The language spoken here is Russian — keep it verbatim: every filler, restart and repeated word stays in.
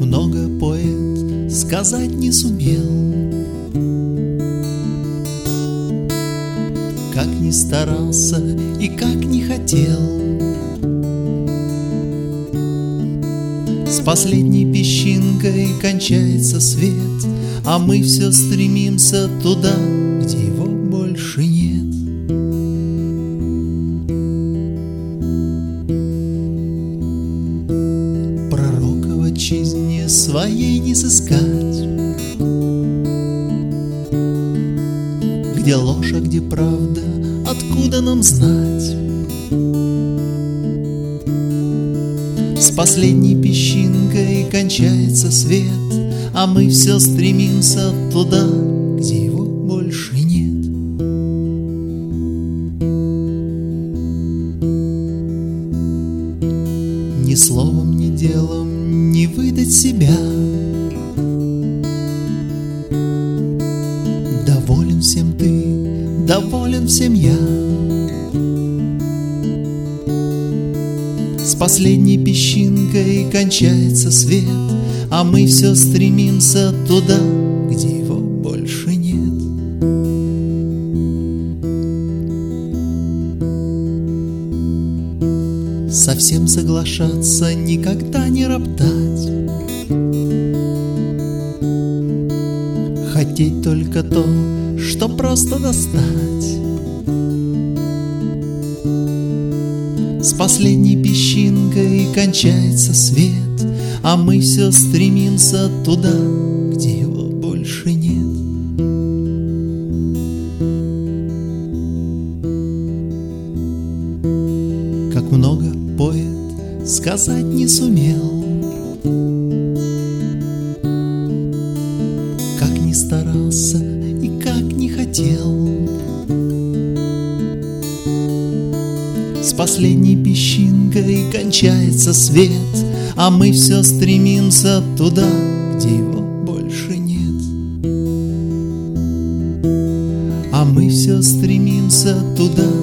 много поэт сказать не сумел, как ни старался и как не хотел. С последней песчинкой кончается свет, а мы все стремимся туда, где его больше нет. Пророка в отчизне своей не сыскать, где ложь, а где правда, откуда нам знать? С последней песчинкой кончается свет, а мы все стремимся туда, где его больше нет. Ни словом, ни делом не выдать себя. Доволен всем ты, доволен всем я. С последней песчинкой кончается свет, а мы все стремимся туда, где его больше нет. Совсем соглашаться, никогда не роптать, хотеть только то, что просто достать. С последней песчинкой кончается свет, а мы все стремимся туда, где его больше нет. Как много поэт сказать не сумел, как ни старался и как не хотел. С последней песчинкой кончается свет, а мы все стремимся туда, где его больше нет. А мы все стремимся туда,